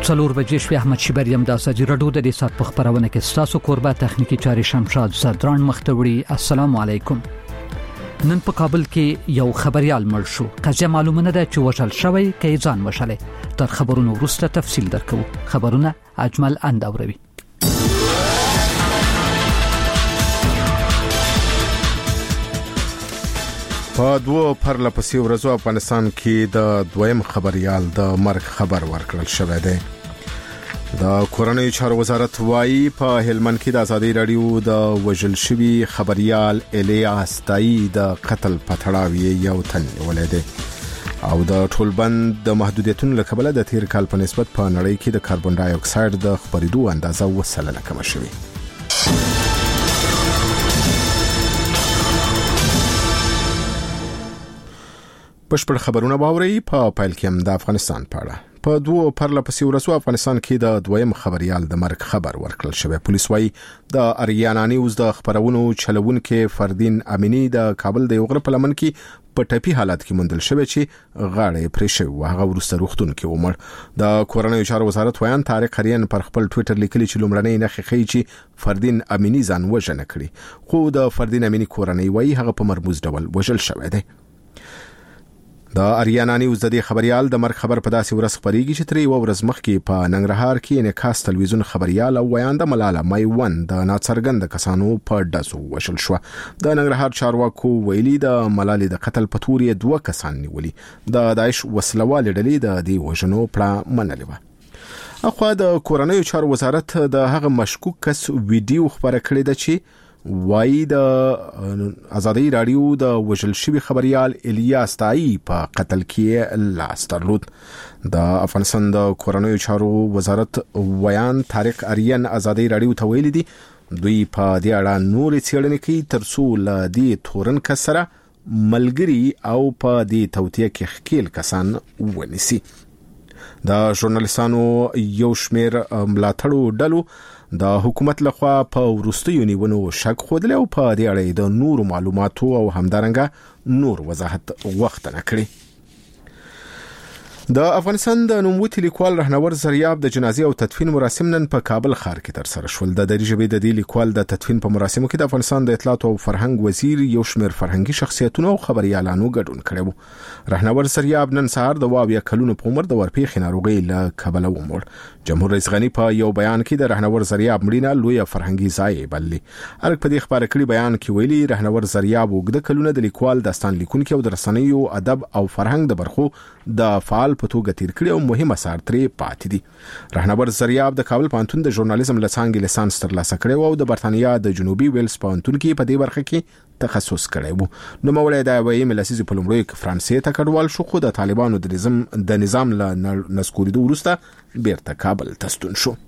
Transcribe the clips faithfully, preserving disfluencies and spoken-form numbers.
څلور بجې شوې. احمد شیبر یم د ساجي رډو د دې سات په خبرونه کې ستاسو قربا تخنیکی چاري شمشاد زدران مختوړي. السلام علیکم. نن په کابل کې یو خبريال مړ شو. قضیه معلومه نه ده چې وشل شوی کې ځان وشله. تر خبرونو وروسته تفصیل درکو. خبرونه اجمل اندوروي. په دوه پرله پسې ورځو افغانستان کې د دویم خبريال د مرګ خبر ورکړل شوی دی. د کورنۍ چارو وزارت وايي په هلمند کې د ازادي رادیو د وژل شوی خبريال الیاس تای د قتل پټړاوی یو تن ولید او د ټولبند د محدودیتونو لکبله د تیر کال په نسبت په نړۍ کې د کاربن ډای اکساید د خپرېدو اندازه وسلنه کم شوی. پښپړ خبرونه باوري په پایل کې هم د افغانستان په اړه. په دوه پرله پسې ورځو افغانستان کې د دویم خبريال د مرګ خبر ورکړل شوی. پولیس وايي د اریانا نیوز د خبرونو چلوونکو فردین امینی د کابل د یو غره په لمن کې په ټپي حالت کې موندل شوی چې غاړه پرې شوی او هغه ورسته روغتون کې ومړ. د کورنۍ چارو وزارت ویان طارق اریان پر خپل ټوئیټر لیکلی چې لومړنۍ نښې ښیي چې فردین امینی ځان وژنه کړي، خو د فردین امینی کورنۍ وايي هغه په مرموز ډول وژل شوی دی. د اریانا نیوز د خبريال د مرګ خبر په داسې ورځ خبريږي چې ترې و ورځ مخکې په ننګرهار کې انعکاس تلویزیون خبريال او ویاند ملاله میوند د ناڅرګند کسانو په ډزو وشل شو. د ننګرهار چارواکو ویلي د ملالې د قتل په تور یې دوه کسان نیولي. د داعش وسلوال ډلې د دې وژنو پړه منلې و. اخوا د کورنۍ چارو وزارت د هغه مشکوک کس ویډیو خبره کړې ده چې وای د ازادي رادیو د وژل شوی خبريال الیاس تای په قتل کې لاس درلود. د افغانستان د کورنۍ چارو وزارت ویان طارق اریان ازادي رادیو ته ویلي دي دوی په دې اړه نور څېړنې کوي ترڅو ل دې تورن کسره ملګری او په دې توتیه کې خکیل کسان ونیسي. د ژورنالیستانو یو شمیر ملاتړو ډلو د حکومت لخوا په وروستیو نیونو شک خوده او په دې اړه د نور معلوماتو او همدارنګه نور وضاحت وخت نه کړی. د افغانستان د نوموتي لیکوال رهنور زریاب د جنازې او تدفین مراسم نن په کابل ښار کې تر سره شول. د دری ژبې د دې لیکوال د تدفین په مراسمو کې د افغانستان د اطلاعات او فرهنګ وزیر یو شمیر فرهنګي شخصیتونو او خبريالانو ګډون کړي وو. رهنور زریاب نن سهار د واویا کلونو په عمر د ورپېخ ناروغي له کبله ومړ. جمهور رئیس غنی په یو بیان کې د رهنور زریاب مړینه لوی فرهنګي ځای بللی. ارګ په دې خبره کړي بیان کې ویلي رهنور زریاب وګړه کلونه د لیکوال داستان لیکونکو او د رسنیو ادب او فرهنګ د برخو د فعال په توګه تیر کړي او مهم اثار ترې پاتې دي. رهنور زریاب د کابل پوهنتون د ژورنالیزم لڅانګې لیسانس ترلاسه کړی او د برتانیا د جنوبي ویلز پوهنتون کې په دې برخه کې تخصص کړی وو. نو مولای دا وایي ملاسیزي په لومړی کې فرانسې ته کډوال شو خو د طالبانو د نظام د نظام له نسکوریدو وروسته بیرته کابل ته ستون شو.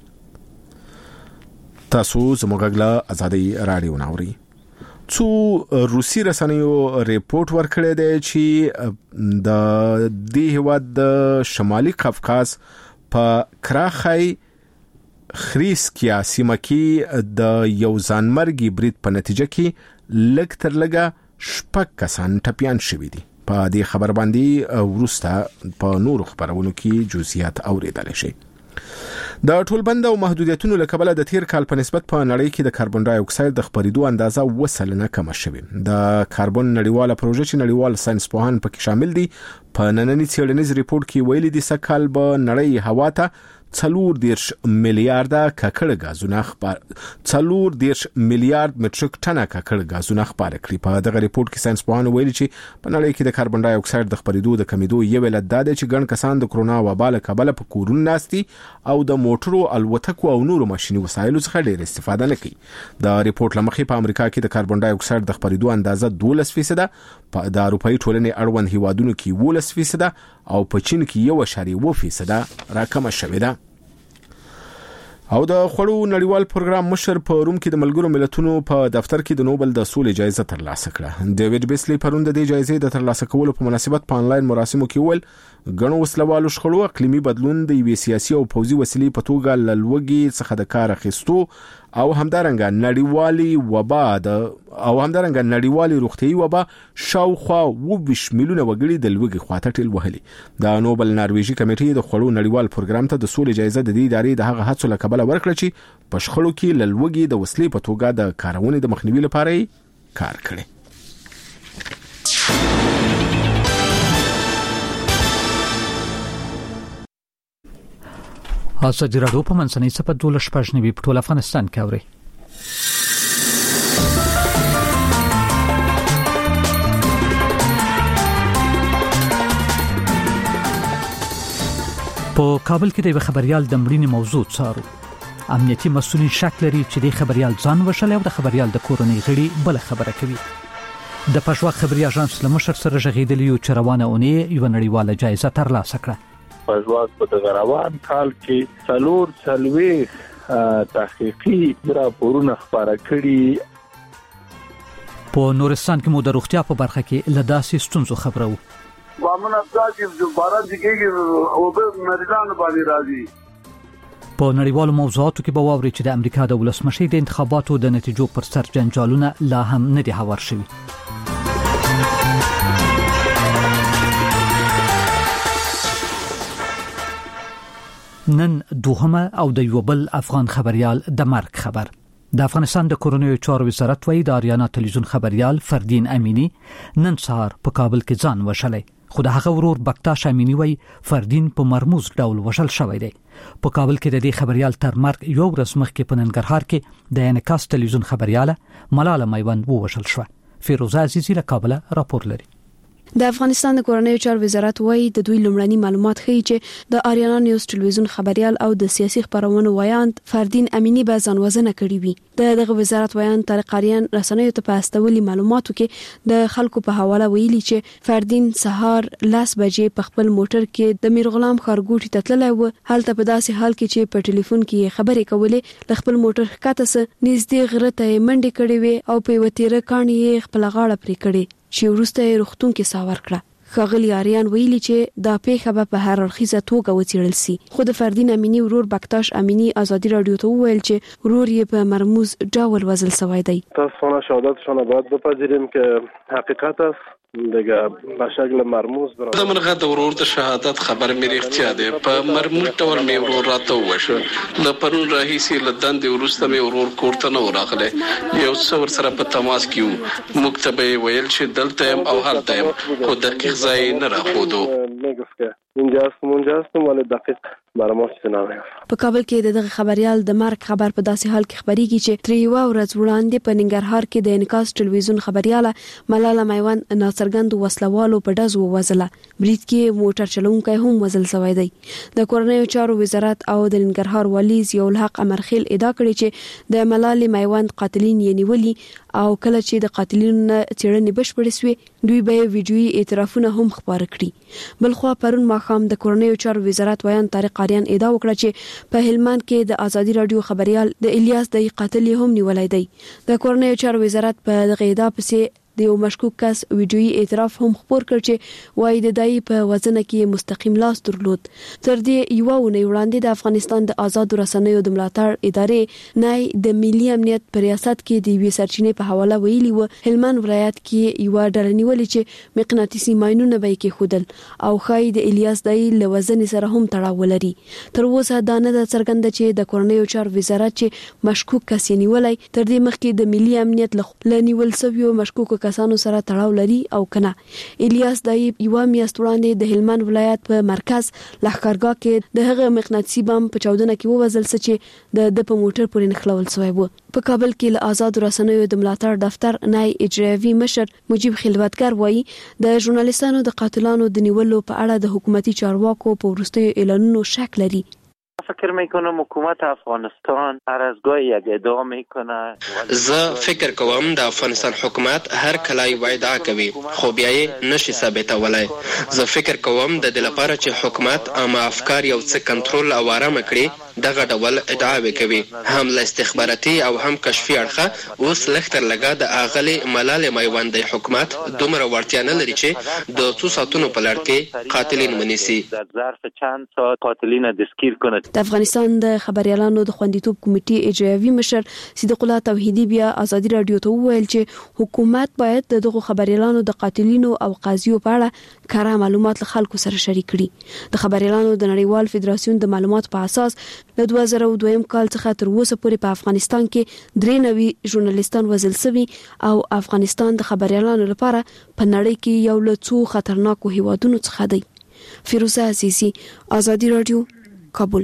تاسو زموږ غږ ازادي رادیو ناوري. څو روسي رسنیو ریپورت ورکړی دی چې د دې هیواد د شمالي قفقاز په کراخای خریسکیا سیمه کې د یو ځانمرګي برید په نتیجه کې لږ تر لږه شپږ کسان ټپیان شوي دي. په دې خبر باندې وروسته په نورو خبرونو کې جزئیات اوریدل شي. د ټولبند او محدودیتونو لکبله د تیر کال په نسبت په نړۍ کې د کاربن ډای اکساید د خپرېدو اندازه وسلنه کم شوه. د کاربن نړیواله پروژه چې نړیوال ساينس پوهان پکې شامل دي په نننی څېړنیز ریپورت کې ویلي دي سکهال به نړۍ هوا ته څلور دیرش میلیارډه ککړ غازونه خبر څلور دیرش میلیارډ مټریک ټنه ککړ غازونه خبر کړي. په دغه ریپورت کې ساينس پوهان ویلي چې په نړۍ کې د کاربن ډای اکساید د خپرېدو د کمیدو یو علت دا دی چې ګڼ کسان د کرونا وبا له کبله په کورونو ناستي او د موټرو الوتکو او نورو ماشيني وسایلو څخه ډېر استفاده نه کوي. د ریپورت لمخې په امریکا کې د کاربن ډای اکساید د خپرېدو اندازه دولس فیصد په د اروپאי ټولنې اړوند هیوادونو کې ولس فیصد او په چین کې یو اشاریه و فیصد راکمه شوې ده. او د خړو نړیوال پروګرام مشر په روم کې د ملګرو ملتونو په دفتر کې د نوبل د سولې جایزه ترلاسه کړه. ډیوډ بیسلی پرون د دې جایزې د ترلاسه کولو په مناسبت په انلاین مراسمو کې ول غنو وسلوالو شخړو اقلیمي بدلون د یوې سیاسي او پوځي وسیلې په توګه لوګي څخه د کار اخیستو او همدارنګه نړیوالي وبا د او همدارنګه نړیوالي روغتيایي وبا شاوخوا وبش میلیونه وګړي د لوګي خواته ټیل وهلي. د نوبل نارویجی کمیټې د خړو نړیوال پروګرام ته د سولې جایزه د دې ادارې د هغه هڅو لکبل ورکړه چې په شخړو کې لوګي د وسلې په توګه د کارونې د مخنیوي لپاره کار کړي. ازادي راډیو په منځنۍ سپه دولس پښنوي په ټول افغانستان کې اوري. په کابل کې د خبريال د مړینې موضوع څارو. امنیتي مسؤلین شک لري چې د خبريال ځان وشل او د خبريال د کورنۍ غړي بل خبره کوي. د پښوا خبري اژانس لمشر سره ژغېدلی یو چروانه اونې یو نړیواله جایزه ترلاسه کړه. پښواک په غروان کال کې څلور څلوي تحقیقي راپورونه خبره کړي. په نورستان کې مو د روغتیا په برخه کې لداسې ستونزو خبرو. وامن افزا چې باران دګي او به مریضان باندې راځي. په نړیوالو موضوعاتو کې به واوري چې د امریکا د ولسمشر د انتخاباتو د نتیجو پر سر جنجالونه لا هم نه دي هوار شوي. نن دوهمه او د یو بل افغان خبريال د مرګ خبر. د افغانستان د کورونیو چارو وزارت وایي د آریانا تلویزیون خبريال فردین امینی نن سهار په کابل کې ځان وشلې. خو د هغه ورور بکتاش امینی وایي فردین په مرموز ډول وشل شوی دی. په کابل کې د دې خبريال تر مرګ یو ورځ مخکې په ننګرهار کې د انکاس تلویزیون خبرياله ملاله میوند ووشل شو. فیروزه عزیزی له کابل راپور لري. د افغانستان د کورنیو چارو وزارت وایي د دوی لومړني معلومات ښیي چې د آریانا نیوز ټلویزیون خبريال او د سیاسي خبرونو وایاند فردین امینی به ځان وزنه کړی وي. د دغه وزارت وایاند طارق اریان رسنیو ته په استولي معلوماتو کې د خلکو په حواله ویلي چې فردین سهار لاس بجې په خپل موټر کې د میرغلام خارګوټي ته تللی و. هلته په داسې حال کې چې په ټلیفون کې خبرې کولې ل خپل موټر ښکته سه نږدې غره ته منډې کړې وي او په وتیره کاڼي خپل غاړه پرې کړې چې ورسته رختون کې ساور کړه. خغلی آریان ویلي چې دا پیښه به په هر اړخیزه توګه وڅېړل سي. خو د فردین امینی ورور بکتاش امینی ازادي رادیو ته وویل چې ورور یې په مرموز ډول وزل شوی دی. تاسو نه شهادتشون باید بپذیریم که حقیقت است. دغه بشکل مرموز برابر د مرغه د ورور د شهادت خبر مې اختیا دی. په مرموز ډول مې ورور راته وشو. د پرون راهیسي لدان دی ورسته مې ورور کوړته نو راغله. یو څور سره په تماس کې مکتبه ویل چې دلته او هلته خو دقیق ځای نه راخودو. اینجاست مونجاست ولی دقیق براماش نه. په کابل کې دغه خبريال د مرګ خبر په داسې حال کې خبريږي چې تر یو ورځ وړاندې په ننګرهار کې د انکاس ټلویزیون خبرياله ملاله میوند ناڅرګند وسلوالو په ډزو وزله. برید کې موټر چلونکی هم وزل شوی دی. د کورنیو چارو وزارت او د ننګرهار والی ضیاء الحق امرخیل ادعا کړې چې د ملاله میوند قاتلین یې نیولي او کله چې د قاتلینو څېړنې بشپړې شوې دوی به ویډیويي اعترافونه هم خبر کړي. بلخو پرون ماښام د کورنیو چارو وزارت ویان طارق اریان ادعا وکړه چې په هلمند کې د ازادي رادیو خبريال د الیاس د قاتل هم نیولای دی. د کورنیو چارو وزارت په دغه ادعا پسې د یو مشکوک کس ویډیويي اعتراف هم خبر کړ چې وایي د دای په وزن کې مستقیم لاس درلود. تر دې یو ونه وړاندې د افغانستان د آزاد رسنیو د ملاتړ ادارې نه د ملي امنیت پر ریاست کې د وی سرچینې په حواله ویلي و هلمند ولایت کې یو ډله نیولې چې مقناطیسي ماینونه به کې خودل او خای د الیاس دای له وزن سره هم تړاو لري. تر اوسه دا نه د څرګنده چې د کورنیو چارو وزارت چې مشکوک کس نیولای تر دې مخکې د ملي امنیت له نیول شویو مشکوک کسانو سره تړاو لري او کنه. الیاس دای یو میاشت وړاندې د هلمند ولایت په مرکز لښکرګاه کې د هغه مقناطیسي بم په چاودنه کې ووزل چې د د په موټر پورې نخلول شوی و. په کابل کې له آزاد رسنیو د ملاتړ دفتر نای اجرایي مشر مجيب خلوتګر وایي د ژورنالیستانو د قاتلانو د نیولو په اړه د حکومتي چارواکو په وروستیو اعلانونو شک لري. فکر میکنم حکومت افغانستان هر از گاهی یک ادعا میکنه. زه فکر کوم د افغانستان حکومت هر کله یو ادعا کوي خو بیا یې نشي ثابتولای. زه فکر کوم د دې لپاره چې حکومت عامه افکار یو څه کنټرول او آرام کړي دغه ډول ادعاوې کوي. هم له استخباراتي او هم کشفي اړخه اوس لختر لګا د اغلي ملالې میوند حکومت دومره ورتیا نه لري چې د څو ساتونو په لړ کې قاتلین ونیسي. در ظرف چند ساعت قاتلین دستگیر کنه. د افغانستان د خبريالانو د خوندیتوب کمیټې اجرایوي مشر صدیق الله توحیدی بیا ازادي رادیو ته وویل چې حکومت باید دغه خبريالانو د قاتلینو او قاضیو په اړه کره معلومات له خلکو سره شریک کړي. د خبريالانو د نړیوال فدراسیون د معلوماتو په اساس د دوه زره دوه کال څخه تر اوسه پورې په افغانستان کې درې نوي ژورنالیستان وژل شوي او افغانستان د خبريالانو لپاره په نړۍ کې یو له څو خطرناکو هیوادونو څخه دی. فیروزه عزیزی، ازادي رادیو، کابل.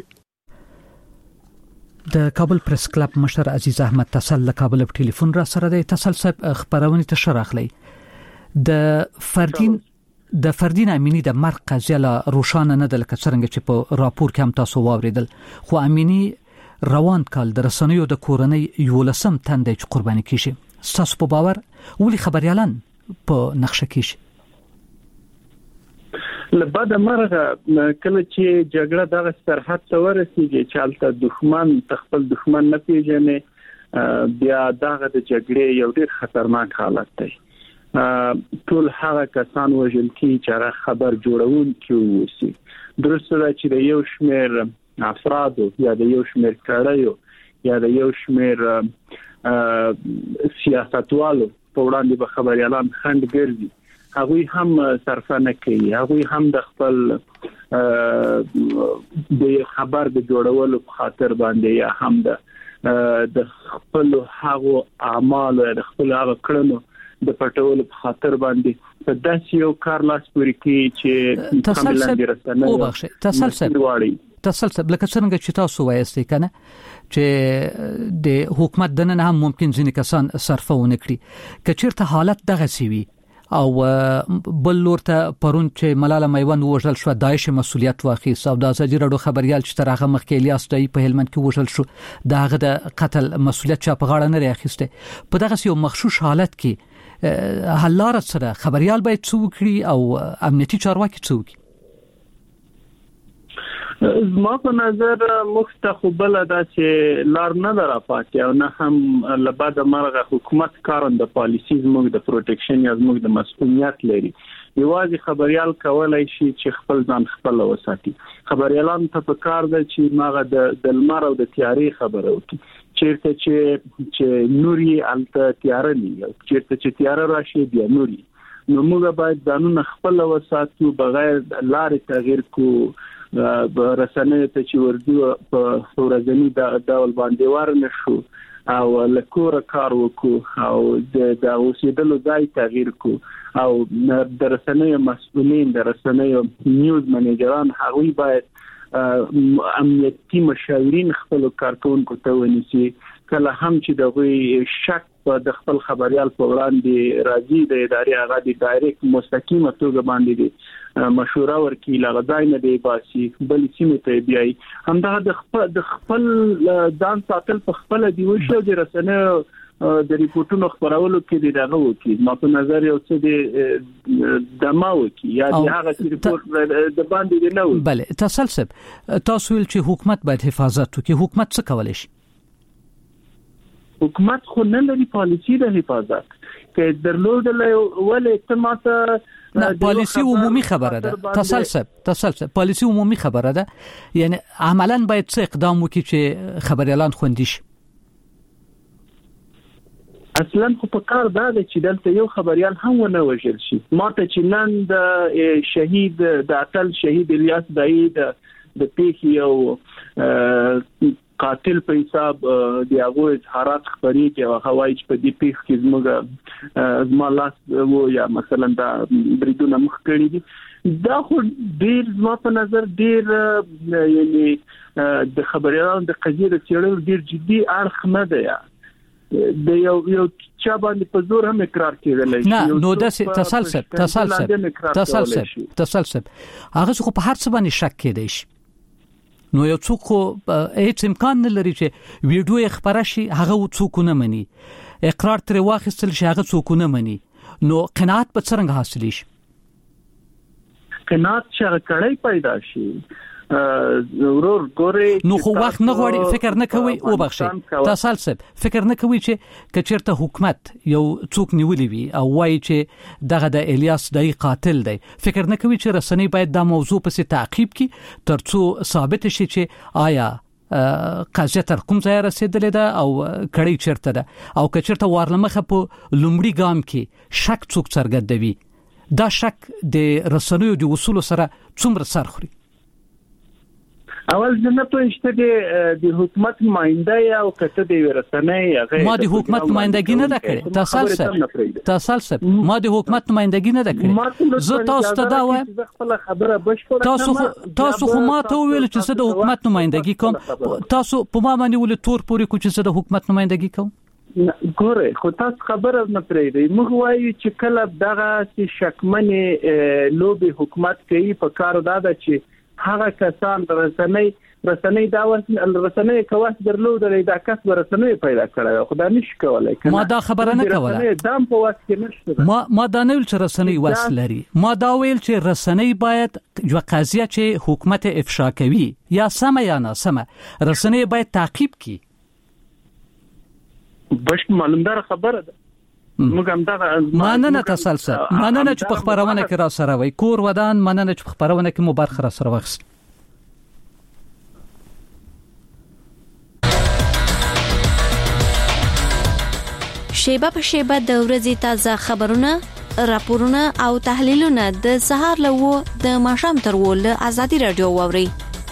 د کابل پریس کلب مشر عزیز احمد تسل له کابل په ټلیفون را سره دی. تسل صاحب خبرونه ته شراخلی د فردین د فردین امینی د مرګ قضیه لا روشانه نه ده لکه څنګه چې په راپور کې هم تاسو واوریدل، خو امینی روان کال د رسنیو د کورنۍ یو لسم تندې چې قرباني کیږي. تاسو په باور ولې خبريالان په نقشه کیږي؟ لبعد مرغه کله چې جګړه دغه سرحد ته ورسیږي چې البته دښمن خپل دښمن نه پیژني، بیا دغه د جګړې یو ډېر خطرناک حالت دی. ټول هغه کسان وژل کی چې خبر جوړون کیږي. درسته چې د یو شمیر افراد یا د یو شمیر کړهیو یا د یو شمیر سیاستوالو په وړاندې به خبريالان خند ګرځي، هغه هم صرفانه کوي، هغه هم د خپل د خبر د جوړولو په خاطر باندې یا هم د د خپل هغه اعمال او د خپل هغه کړنو د پټولو په خاطر باندې په داسې یو کار لاس پورې کې چې تسلسل او بخښه تسلسل تسلسل لکه څنګه چې تاسو وایستئ کنه چې د حکومت دنه هم ممکن ځینې کسان صرفونه کړي کچیرته حالت دغه سوي او بل لورته پرون چې ملاله میوند وژل شو داعش مسولیت واخیست او د ازادي رادیو خبريال چې ترغه مخکې الیاس دای په هلمند کې وژل شو دغه د قتل مسولیت چا په غاړه نه راخیسته. په دغه یو مخشوش حالت کې حلاره سره خبريال باید څو کړي او امنیتي چارواکي څو کړي؟ زما په نظر مستقبل دا چې لار نه درافاتي او نه هم لبعد مرغه حکومت کارون د پالیسي زموږ د پروټیکشن یا زموږ د مسؤلیت لري. یوازې خبريال کولای شي چې خپل ځان خپل وساتي. خبريالان ته په کار ده چې ماغه د لمر او د تیاري خبره وکړي. چیرته چې چې نوري الته تیار نه چیرته چې تیار راشي بیا نوري. نو موږ باید ځانونه خپل وساتو بغیر لارې تغییر کو رسنۍ ته چې ورځو په ورځنی د ډول باندې ورنشو او لکوره کار وکړو او د اوسېدلو ځای تغییر کو او د رسنۍ مسؤلین د رسنۍ نیوز منیجران هغوی باید امنیتي مشاورین خپل کارکونکو ته ونیسي کله هم چې دغه شک په د خپل خبريال په وړاندې راځي د ادارې هغه د ډایرکټ مستقیمه توګه باندې دي مشوره ورکړي لغځای نه دی باسي بل سیمه ته بیاي همدا د خپل د خپل ځان ساتل په خپل دی وشو د رسنۍ د ریپورتونو خبرولو کې دغه وکی ما په نظر یو څه د دماو کې یا د هغه چې ریپورت د باندې نه و. بله تسلسل تاسو ول چې حکومت باید حفاظت وکړي، حکومت څه کولای شي؟ حکومت خو نه لري پالیسی د حفاظت کې درلودل ولې ته ماته نه پالیسی عمومي خبره ده. تسلسل تسلسل پالیسی عمومي خبره ده، یعنی عملاً باید څه اقدام وکړي چې خبريالان خوندي شي. اصلا خو په کار دا ده چې دلته یو خبريال هم ونه وژل شي. ماته چې نن د شهید د اتل شهید الیاس دای د پیښې یو قاتل په حساب دی هغه اظهارات خبري کې او هوایي په دې پیښ کې زموږ زما لاس وو یا مثلا دا بریدونه مخ کړی دي دا خو ډیر زما په نظر ډیر یعنی د خبريالانو د قضیې د چیرې ډیر جدي اړخ نه دی د یو یو چا باندې په زور هم اقرار کېدل شي. نه نو د تسلسل تسلسل تسلسل تسلسل هغه خو په هر څه باندې شک کېدای شي. نو یو څوک هیڅ امکان نه لري چې ویډیو خبره شي هغه څوک نه مني، اقرار تر واخیستل شي هغه څوک نه مني، نو قناعت په څنګه حاصل شي؟ قناعت چې کړای پیدا شي ورور ګوري نو خو وخت نه غواړي فکر نه کوي او بخښي تاسو صاحب فکر نه کوي چې کچرته حکومت یو څوک نیولې وي او وایي چې دغه د الیاس دای قاتل دی فکر نه کوي چې رسنۍ باید دا موضوع پسې تعقیب کړي ترڅو ثابت شي چې آیا قضیه تر کوم ځای رسیدلې ده او کړي چیرته ده او کچرته وارلمخه په لومړي ګام کې شک څوک څرګندوي دا شک د رسنیو د اصول سره څومره سر خوري اول ځنه ته چې د حکومت نمائنده یا او کته د رسنۍ ما د حکومت نمائندګي نه کړې تاسو سره تاسو سره ما د حکومت نمائندګي نه کړې زه تاسو ته دا وایم خپل خبره بشپړه تاسو تاسو خو ما ته ویل چې زه د حکومت نمائندګي کوم تاسو په ما باندې ول تور پورې کو چې زه د حکومت نمائندګي کوم ګوره خو تاسو خبره نه پرېږدئ موږ وایو چې کله دغه چې شکمنې لوبي حکومت کوي په کار دا ده چې هغه کسان رسنۍ رسنۍ دا رسنۍ کواس درلودلې دا کس رسنۍ پیدا کړه خو دا نشي کولای ما دا خبره نه کوله دام په واسه کې نشته ما ما دا نه ویل چې رسنۍ واسه لري ما دا ویل چې رسنۍ باید یو قضیه چې حکومت افشا کوي یا سم یا نه سم رسنۍ باید تعقیب کړي بش معلومدار خبره ده موږ هم دا مننه تسلسل مننه چې په خبرونه کې را سره وي کور ودان مننه چې په خبرونه کې مو برخه را سره وخت شیبه په شیبه د ورځې تازه خبرونه راپورونه او تحلیلونه د سهار لوو د ماښام تر ول ازادي رادیو ووري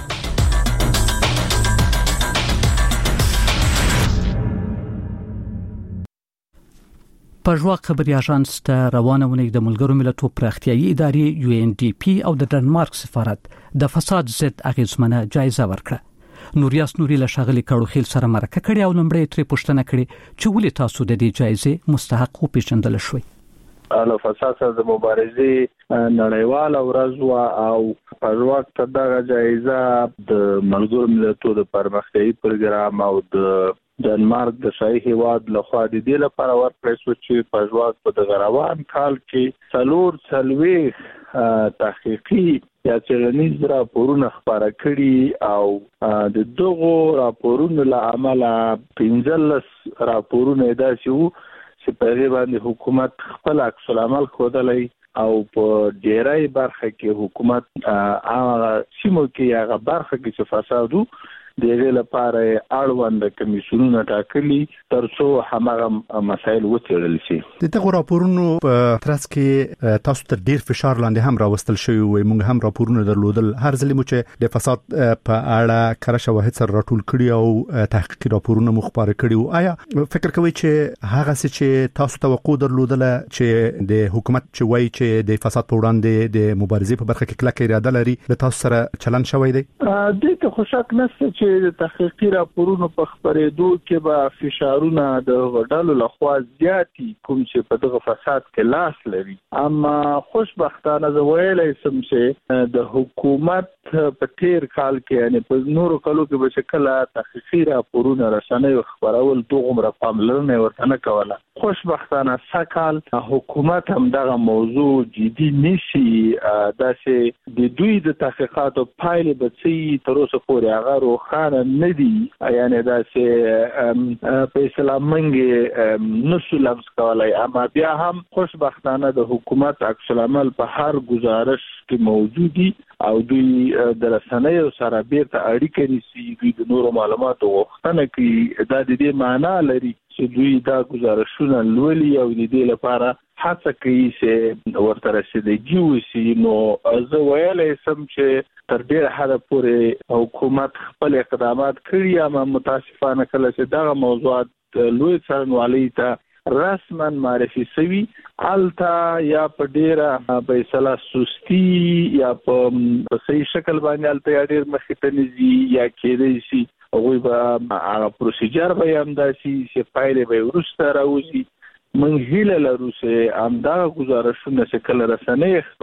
پژوا خبري اژانس ته روانونه د ملګرو ملتونو پراختیایي ادارې یو ان ډي پی او د ډنمارک سفارت د فساد ضد اغیزمنه جایزه ورکړه نوریاس نوري له شغلي کړو خیل سره مرکه کړي او لمړی ترې پوښتنه کړي چې ولې تاسو د دې جایزې مستحق او پیژندل شوي له فساد سره د مبارزې نړیوال ورځ او پژوا ته دغه جایزه د ملګرو ملتونو د پرمختیایي پروګرام او د ډنمارک د شاهي هیواد لخوا د دې لپاره ورکړل شو چې پژوا په دغه روان کال کې څلور څلوي تحقیقي یا څېړنیز راپورونه خپاره کړي او د دغو راپورونو له امله پنځلس راپورونه داسې وو چې په هغه باندې حکومت خپل عکس العمل ښودلی او په ډیری برخه کې حکومت هغه سیمو کې هغه برخه کې چې فساد وو دغه لپاره اړوند کمیسیونونه ټاکلي ترڅو همغه مسایل وڅېړل شي دغه راپورونو په ترڅ کې تاسو ته ډیر فشار لاندې هم راوستل شوی وي موږ هم راپورونه درلودل هر ځل مو چې د فساد په اړه کړه شواهد سره راټول کړي او تحقیقي راپورونه مخبر کړي آیا فکر کوي چې هغه څه چې تاسو توقع درلودل چې د حکومت چې وایي چې د فساد په وړاندې د مبارزې په برخه کې کلک اراده لري له تاسو سره چلن شوی دی د ته خوشاک نشته چې د تحقیقي راپورونو په خبرېدو کې به فشارونه د وډالو لخوا زیاتی کوم چې په دغه فساد کې لاس لري اما خوشبختانه زه ویلای شم چې د حکومت په تیر کال کې یعنی په نورو کلو کې به شکل تحقیقي راپورونه رسنۍ خبرول دوغمره پاملرنه ورته نه کوله خوشبختانه سکهال حکومت هم دغه موضوع جدي نشي داسې د دوی د تحقیقاتو پایلې به څه تر اوسه پورې هغه روښانه نه دي یعنی داسې په اسلام منګي نشو لمس کولای اما بیا هم خوشبختانه د حکومت عکس العمل په هر گزارش کې موجودي او دوی د رسنیو سره بیرته اړیکه نیسي دوی د نورو معلوماتو غوښتنه کوي دا د دې معنا لري چې دوی دا گزارشونه لولي او د دې لپاره هڅه کوي چې ورته رسیدګي وشي نو زه ویلای شم چې تر ډېره حده پورې حکومت خپل اقدامات کړي اما متاسفانه کله چې دغه موضوعات لوی څارنوالۍ ته رسما معرفي شوی التا یا په ډیره به اصطلاح سستی یا په صحیح شکل باندې التا یا ډیر مخې ته نزي یا کېدای شي هغوی به هغه پروسیجر به هم داسي چې پایلې به وروسته راوځي موږ هیله لرو چې همدغه ګزارشونه چې کله رسنۍ خپروي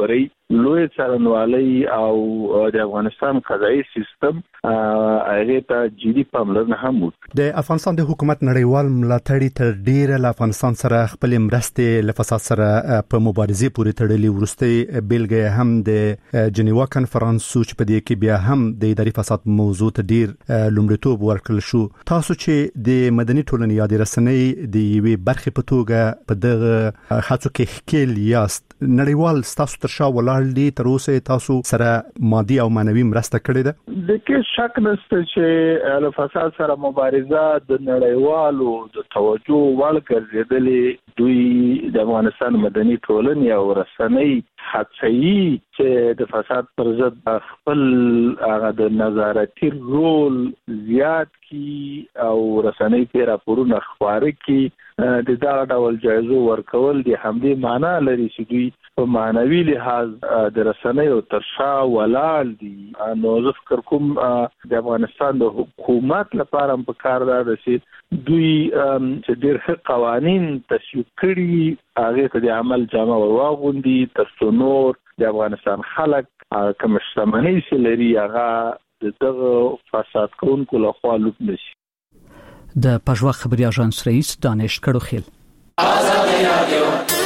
لوی څارنوالي او د افغانستان قضایي سیستم هغه ته جدي پاملرنه هم وکړي. د افغانستان د حکومت نړیوال ملاتړ تر ډیره له افغانستان سره خپل مرستې له فساد سره په مبارزې پورې تړلې. ورسته بیلګه هم د جنیوا کانفرنس چې په دې کې بیا هم د اداري فساد موضوع ته ډیر لومړیتوب ورکړل شو. تاسو چې د مدني ټولنې یا د رسنۍ د یوې برخې په توګه په دغه هڅو کې ښکیل یاست، نړیوال تاسو تر شا ولاړ دي، تر اوسه تاسو سره مادي او معنوي مرسته کړې ده؟ د کې شک نشته چې له فساد سره مبارزه د نړیوالو د توجه وړ ګرځېدلې. دوی د افغانستان مدني ټولنې او رسنۍ هڅوي چې د فساد پر ضد خپل هغه د نظارتي رول زیات کی او رسنۍ په راپورونه خبره کی. د دا ډول جایزو ورکول د همدې معنا لري چې دوی په معنوي لحاظ د رسنۍ او ترشا ولاړ دي. نو زه فکر کوم د افغانستان د حکومت لپاره په کار ده چې دوی چې ډېر ښه قوانين تصویب کړي هغه ته د عمل جامه ورواغوندي تر څو نور د افغانستان خلک کوم شتمنۍ چې لري هغه دغه فساد کوونکو له خوا لوټ نشي. د پژوا خبري اژانس رئیس دانش کړوخیل. آزادي رادیو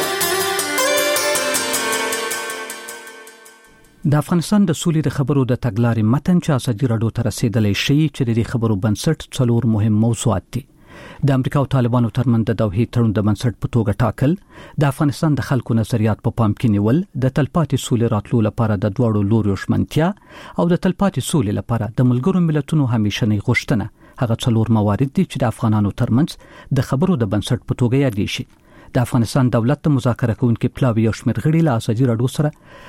د افغانستان د سولې د خبرو د تګلارې متن چې ازادي رادیو ته رسیدلې شي چې د دې خبرو بنسټ څلور مهم موضوعات دي. د امریکا او طالبانو ترمنځ د دوحې تړون د بنسټ په توګه ټاکل، د افغانستان د خلکو نظریات په پام کې نیول، د تلپاتې سولې راتلو لپاره د دوړو لوري شمنتیا او د تلپاتې سولې لپاره د ملګرو ملتونو همیشنۍ غوښتنه. هغه څلور موارد دي چې د افغانانو ترمنځ د خبرو د بنسټ په توګه یادې شي. د افغانستان دولت د مذاکره کوونکو پلاوی او شمیر غړي له ازادي رادیو سره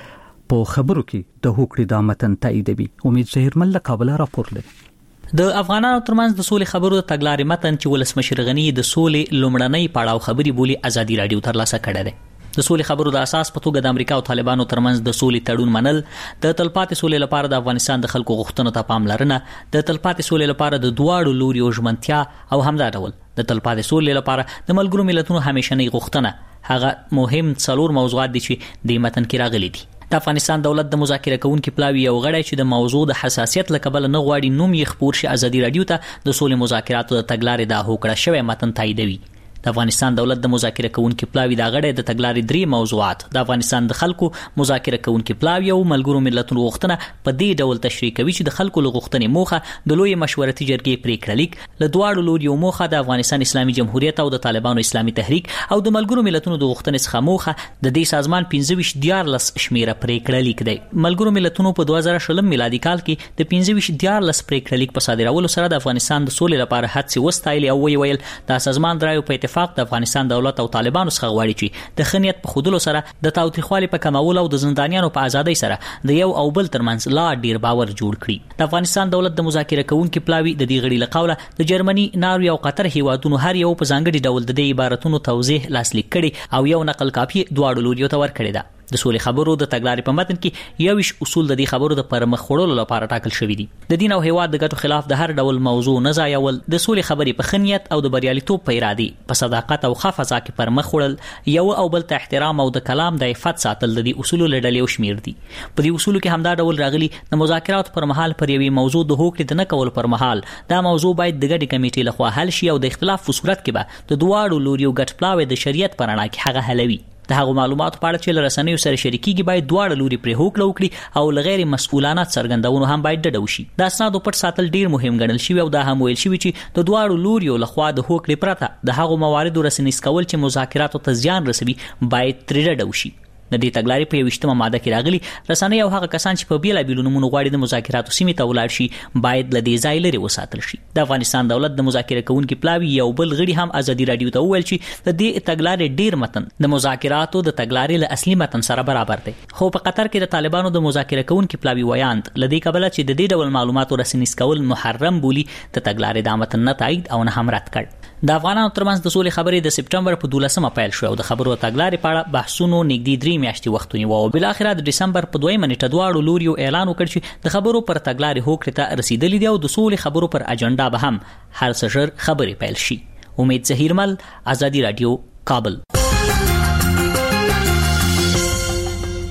په خبرو کې د هوکړې د متن تاییدوي. امید زهیرمل له کابل راپور لري. د افغانانو ترمنځ د سولې خبرو د تګلارې متن چې ولسمشر غنی د سولې لومړنۍ پړاو خبري بولی ازادي رادیو ترلاسه کړه ده. د سولې خبرو د اساس په توګه د امریکا او طالبانو ترمنځ د سولې تړون منل، د تلپاتې سولې لپاره د افغانستان د خلکو غوښتنو ته پاملرنه، د تلپاتې سولې لپاره د دواړو لوري ژمنتیا او همدا ډول د تلپاتې سولې لپاره د ملګرو ملتونو همیشنۍ غوښتنه. هغه مهم څلور موضوعات دي چې د متن کې راغلي دي. د افغانستان دولت د مذاکره کوونکو پلاوی یو غړی چې د موضوع د حساسیت لکبل نه غواړي نوم یې خپور شي ازادي رادیو ته د سولې مذاکراتو د تګلارې د هوکړه شوی متن تاییدوي. د افغانستان دولت د مذاکره کوونکو پلاوی د غړی د تګلارې درې موضوعات د افغانستان د خلکو مذاکره کوونکو پلاوی او ملګرو ملتونو غوښتنه په دې ډول تشریح کوي چې د خلکو لغوښتنې موخه د لوی مشورتي جرګې پریکړه لیک له دواړو لوري موخه د افغانستان اسلامي جمهوریت او د طالبانو اسلامي تحریک او د ملګرو ملتونو د غوښتنې څخه موخه د دې سازمان پنځه ویشت دیارلس شمیره پریکړه لیک دی. ملګرو ملتونو په دوه زره شلم میلادي کال کې د پنځه ویشت دیارلس پریکړه لیک په صادرولو سره د افغانستان د سولې لپاره هڅې وستایلې او وی ویل د سازمان درایو په اتفاق د افغانستان دولت او طالبانو څخه غواړي چې د خنیت په خودلو سره د تاوتریخوالي په کمولو او د زندانیانو په ازادۍ سره د یو او بل ترمنځ لا ډیر باور جوړ کړي. د افغانستان دولت د مذاکره کوونکو پلاوی د دې غړي لقوله د جرمني، ناروې او قطر هیوادونو هر یو په ځانګړي ډول د دې عبارتونو توضیح لاسلیک کړي او یو نقل کاپی دواړو لوري ته ورکړي ده. د سولې خبرو د تګلارې په متن کې یوش اصول د دې خبرو د پرمخ وړلو لپاره ټاکل شوی دي. د دین او هیواد د ګټو خلاف د هر ډول موضوع نه ځایول، د سولې خبرې په خنیت او د بریالیتوب په ارادي، په صداقت او خفضا کې پرمخ وړل، یو او بل ته احترام او د کلام د عفت ساتل د دې اصول لړلې او شمیر دي. په دې اصولو کې همدا ډول راغلي د مذاکرات پر مهال پر یوې موضوع د هوکړې د نه کول پر مهال دا موضوع باید د ګډې کمیټې لخوا حل شي او د اختلاف په صورت کې به د دواړو لوري ګډ پلاوی د شریعت پر اړه کې هغه حلوي. د هغو معلوماتو په اړه چې لرسنیو سره شریکيږي باید دواړه لوري پر هوکړه وکړي او لغیر مسؤلانه څرګندونو هم باید ډډه وشي. دا اسناد پټ ساتل ډیر مهم ګڼل شوی او دا هم ویل شوی چې د دواړو لوري لخوا د هوکړې پرته د هغو مواردو رسنیز کول چې مذاکراتو ته زیان رسوي باید ترې ډډه وشي. د دې تګلارې په یوشتمه ماده کې راغلي رسنۍ او هغه کسان چې په بیلابیلو نمونه غواړي د مذاکراتو سیمې ته ولاړ شي باید له دې ځای لرې وساتل شي. د افغانستان دولت د مذاکره کوونکو پلاوی یو بل غړي هم ازادي رادیو ته وویل چې د دې تګلارې ډیر متن د مذاکراتو د تګلارې له اصلي متن سره برابر دی. خو په قطر کې د طالبانو د مذاکره کوونکو پلاوی ویاند لدې قبل چې د دې ډول معلوماتو رسنیز کول محرم بولی د تګلارې د متن نه تایید او نه هم رد کړ. د افغانانو ترمنځ د سولې خبرې د سپټمبر په دولسمه پیل شو او د خبرو تګلارې په اړه بحثونو نږدې درې میاشتې وخت ونیو او بل اخر د دسمبر په دویمه نیټه دواړو لوري اعلان وکړ چې د خبرو پر تګلارې هوکړې ته رسیدلې دي او د سولې خبرو پر اجنډا به هم هر څه ژر خبرې پیل شي. امید زهیرمل، ازادي رادیو، کابل.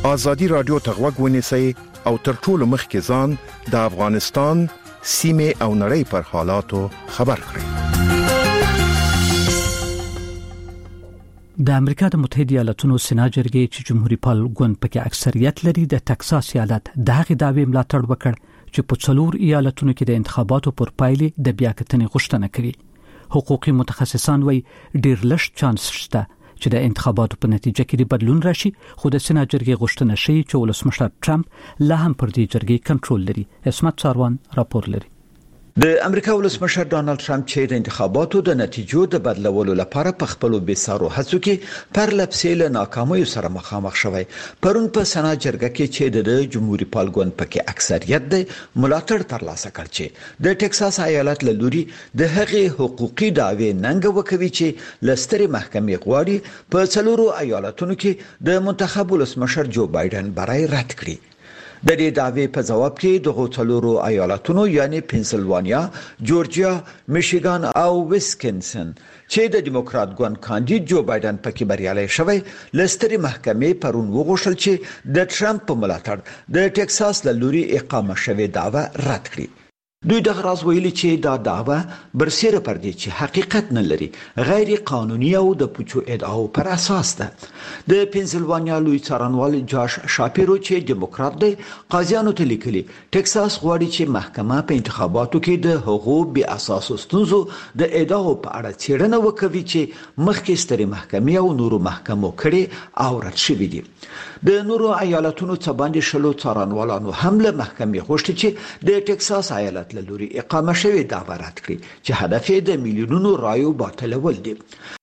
ازادي رادیو ته غوږ ونیسئ او تر ټولو مخکې ځان د افغانستان سیمه او نړۍ پر حالاتو خبر کړئ. د امریکا د متحده ایالاتونو سنا جرګې چې جمهوریت پال ګوند پکې اکثریت لري د ټکساس ایالت د هغې دعوی ملاتړ وکړ چې په څلور ایالتونو کې د انتخاباتو پر پایلې د بیاکتنې غوښتنه کوي. حقوقي متخصصان وایي ډیر لږ چانس شته چې د انتخاباتو په نتیجه کې بدلون راشي، خو د سنا جرګې غوښتنه شي چې ولسمشر ټرمپ لا هم پر دې جرګې کنټرول لري. اسمت ساروان راپور لري. د امریکا ولسمشر ډانلډ ټرمپ چې د انتخاباتو د نتیجو د بدلولو لپاره په خپل بیسارو هڅو کې پر لپسې له ناکامیو سره مخامخ شوی. پرون په سنا جرګه کې چې د جمهوریت پال ګوند پکې اکثریت د ملاتړ ترلاسه کړ چې د ټکساس ایالت له لوري د هغې حقوقي دعوی ننګ وکوي چې لستري محکمې غواړي په څلورو ایالتونو کې د منتخب ولسمشر جو بایدن برای رد کړي. د دې دعوی په جواب کې د غوڅلورو ایالتونو یعنی پنسلوانیا، جورجیا، میشیګان او ویسکنسن چې د دیموکرات ګوند کاندید جو بایدن پکې بریالي شوی لستري محکمې پرون وغوښتل چې د ټرمپ په ملاتړ د ټکساس له لوري اقامه شوی دعوه رد کړي. دوی د غراز ویلي چې دا دعوه برسېره پر دي چې حقیقت نه لري، غیر قانوني او د پوچو ادعاو پر اساس ده. د پنسلوانیا لوی څارنوال جاش شاپیرو چې دیموکرات دی قاضیانو ته لیکلي ټکساس غواړي چې محکمه په انتخاباتو کې د حقوق بي اساس ستونزو د ادعاو په اړه څېړنه وکوي چې مخکې ستري محکمې او نورو محکمو کړي او رد شوي دي. د نورو ایالتونو څخه باندې شلو څارنوالانو هم له محکمې غوښتي چې د ټکساس ایالت له لوري اقامه شوی دعوه رد کړي چې هدف یې د میلیونونو رایو باطلول دي.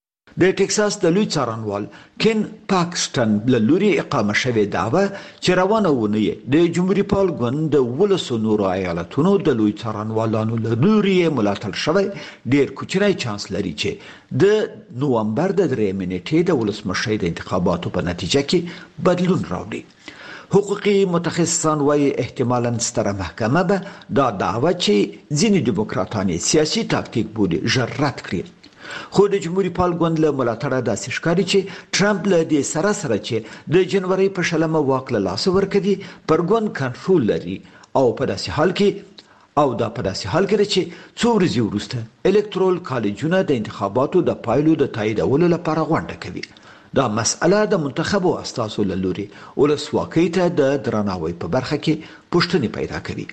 د ټکساس د لوی څارنوال کین پاکستان له لوري اقامه شوی دعوه چې روانه ونه د جمهوریت پال ګوند د ولسو نورو ایالتونو د لوی څارنوالانو له لوري ملاتړ شوی ډیر کوچنی چانس لري چې د نوامبر د درېمې نیټې د ولسمشر د انتخاباتو په نتیجه کې بدلون راوړي. حقوقي متخصصان وايي احتمالاً ستره محکمه به دا دعوه چې ځینې دیموکراتان سیاسي تاکتیک بولي ژر رد کړي. خو د جمهوریت پال ګوند له ملاتړه داسې ښکاري چې ټرمپ له دې سره سره چې د جنوري په شلمه واک له لاسه ورکړي پر ګوند کنټرول لري او په داسې حال کې او دا په داسې حال کې چې څو ورځې وروسته الکترال کالجونه د انتخاباتو د پایلو د تاییدولو لپاره غونډه کوي. دا مسأله د منتخبو استازو له لوري ولسواکۍ ته د درناوي په برخه کې پوښتنې پیدا کوي.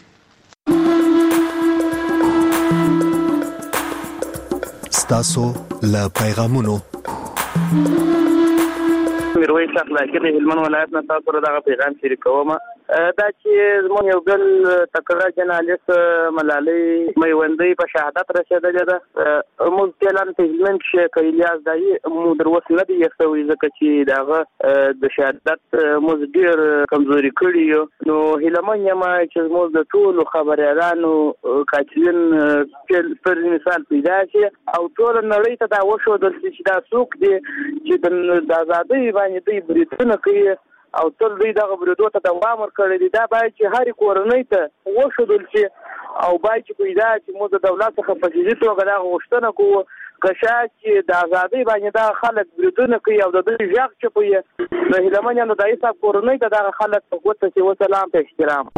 ستاسو له پیغامونو میرویس اخلاقی د هلمند ولایت نه تاسو سره دغه پیغام شریکوم. دا چې زموږ یو بل تکړه جرنالیست ملالۍ میوندۍ په شهادت رسېدلې ده. موږ پلان په هلمند کې کلیاس دای مو دروس نه دی یختوي ځکه چې دغه د شهادت موږ ډیر کمزوري کړی. نو هلمند یم چې موږ د ټولو خبريالانو کاتلین پر مثال پیدا شي او ټول نړۍ ته دا وشو د چې دا څوک دی چې د آزادۍ باندې دوی بریټونه کوي او تل دوی دغه بریدو ته دوام ورکړی دی. دا باید چې هر کورنۍ ته وښودل شي او باید چې پیدا چې موږ د دولت څخه په جدي توګه دا غوښتنه کوو کښا چې د آزادۍ باندې دا خلک بریدونه کوي او د دوی ځواک چې په د هلمند د دایسا کورنۍ ته دا خلک په کوته چې وسلام ته احترام.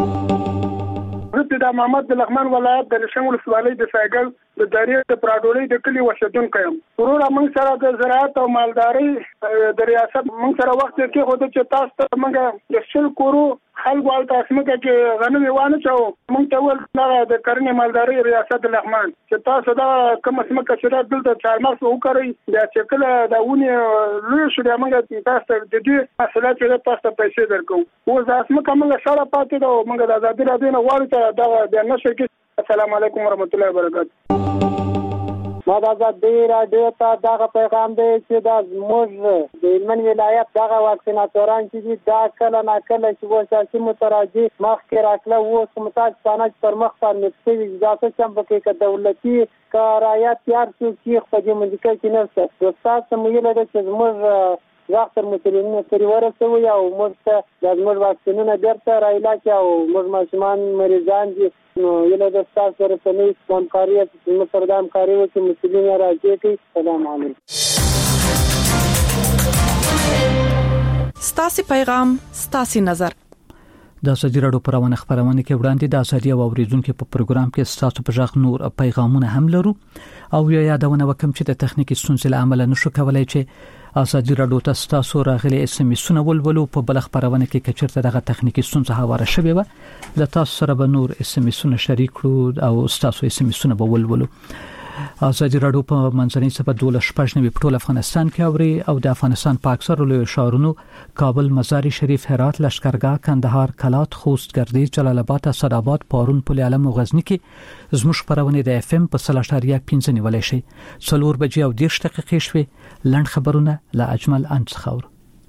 زه د محمد د لغمان ولایت د رشنګ ولسوالۍ د سایګل د دریاب د پراډولۍ د کلی اوسیدونکی یم. وروره موږ سره د زراعت او مالدارۍ د ریاست موږ سره وخت کې خو د چې تاسو ته موږ د شل کورو خلکو او تاسو موږ کې غنم وانه چاو موږ ته ول د کرنې مالدارۍ ریاست لغمان چې تاسو دا کوم څه مکه چې دلته چارمارس وکړي دا چې کله دا ونی لوی شو دا موږ تاسو د دې مسله چې تاسو ته پیسې درکو او زاسم کومه سره پاتې دا موږ د آزادۍ راډیو نه غواړو دا د نشر کې. السلام علیکم ورحمت الله وبرکاته. ما د آزادۍ راډیو ته دغه پیغام دی چې دا زموږ د هلمند ولایت دغه واکسیناتوران چې دي دا کله نا کله چې وساسي متراجع مخکې راکړه اوس متاسفانه پر مخ باندې شوي اجازه چې پکې که دولتي که رعایت تیار شي چې په دې مځکه کې نشته. استاد سمویل دی چې زموږ وخت تر مسلمانانو پورې ورسوي او موږ ته د زموږ واکسینونه بیرته راعلاج او موږ ماشومان مریضان دي نو یله د تاسو سره سمې همکاري چې موږ سره د همکاري وکړو مسلمانان راځي. سلام علیکم. ستاسو پیغام ستاسو نظر د ازادي راډیو پرونه خبرونه کې وړاندې د ازادي او اوریدونکو په پروګرام کې ستاسو په ځخ نور پیغامونه هم لرو او یادونه وکم چې د تخنیکی ستونزې لامل نشو کولای چې ازادي راډیو ته ستاسو راغلي اس ام اس ولولو په بل خبرونه کې کچرته دغه تخنیکی ستونزه هواره شوی و د تاسو سره به نور اس ام اس شریک کړو او ستاسو اس ام اس به ولولو. ازادي راډیو په منځنۍ سپه دوله شپږ نوي په ټول افغانستان کې اوري او د افغانستان په اکثر لوی شهرونو کابل، مزار شریف، هرات، لشکرګاه، کندهار، کلات، خوست، ګردیز، جلال آباد، اسداباد، پارون، پل علم او غزنی کې زموږ خبرونه د اف ام په سلاشتاریا پنځه نیولې شي. څلور بجې او دېرش دقیقې شوي. لند خبرونه لا اجمل انتخاب.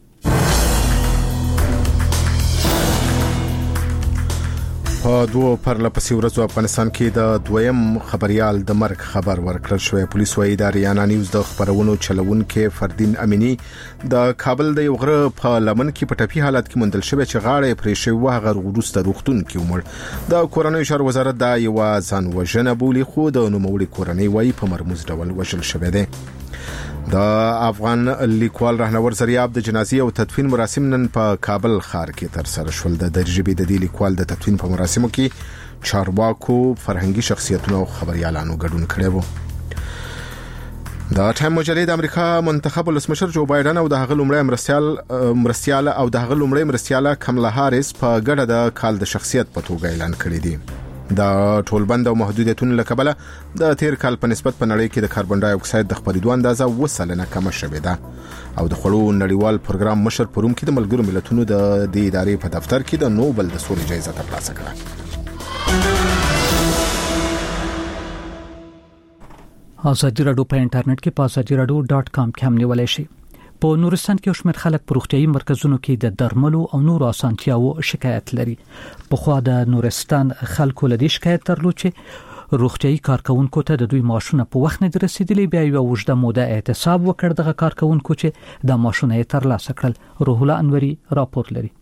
په دوه پرله پسې ورځو افغانستان کې د دویم خبريال د مرګ خبر ورکړل شوی. پولیس وايي د ریانا نیوز د خبرونو چلوونکو فردین امینی د کابل د یو غره په لمن کې په ټپي حالت کې موندل شوی چې غاړه پرې شوی و هغه وروسته روغتون کې ومړ. د کورنۍ شهر وزارت د یو ځان وژنه بولی خو د نوموړي کورنۍ وايي په مرموز ډول وژل شوی دی. د افغان لیکوال راهنور زریاب د جنازې او تدفین مراسم نن په کابل ښار کې تر سره شول. د درجبې د دې لیکوال د تدفین په مراسمو کې چارواکو، فرهنګي شخصیتونو او خبريالانو ګډون کړی وو. د ټایم مجلې د امریکا منتخب ولسمشر جو بایدن او د هغه لومړی مرستيال مرستيال او د هغه لومړی مرستياله کملا هاریس په ګډه د کال د شخصیت په توګه اعلان کړی دی. د ټولبند او محدودیتونو لکبله د تیر کال په نسبت په نړۍ کې د کاربن ډای اکساید د خپرېدو اندازه وسلنه کم شوې ده او د خړو نړیوال پروګرام مشر پروم کې د ملګرو ملتونو د دې ادارې په دفتر کې د نوبل د سولې جایزه ترلاسه کړه. ازادي راډیو په انټرنیټ کې په ازادي راډیو ډاټ کام کې هم نیولای شئ. په نورستان کې شمېر خلک په روغتيایي مرکزونو کې د درملو او نورو اسانتیاو شکایت لري. په خوا د نورستان خلکو لدی شکایت درلود چې روغتيایي کارکونکو ته د دوی معاشونه په وخت نه رسیدلي، بیا یو وجده موده اعتصاب وکړ دغه کارکونکو چې د معاشونه ترلاسه کړل. روح الله انوري راپور لري.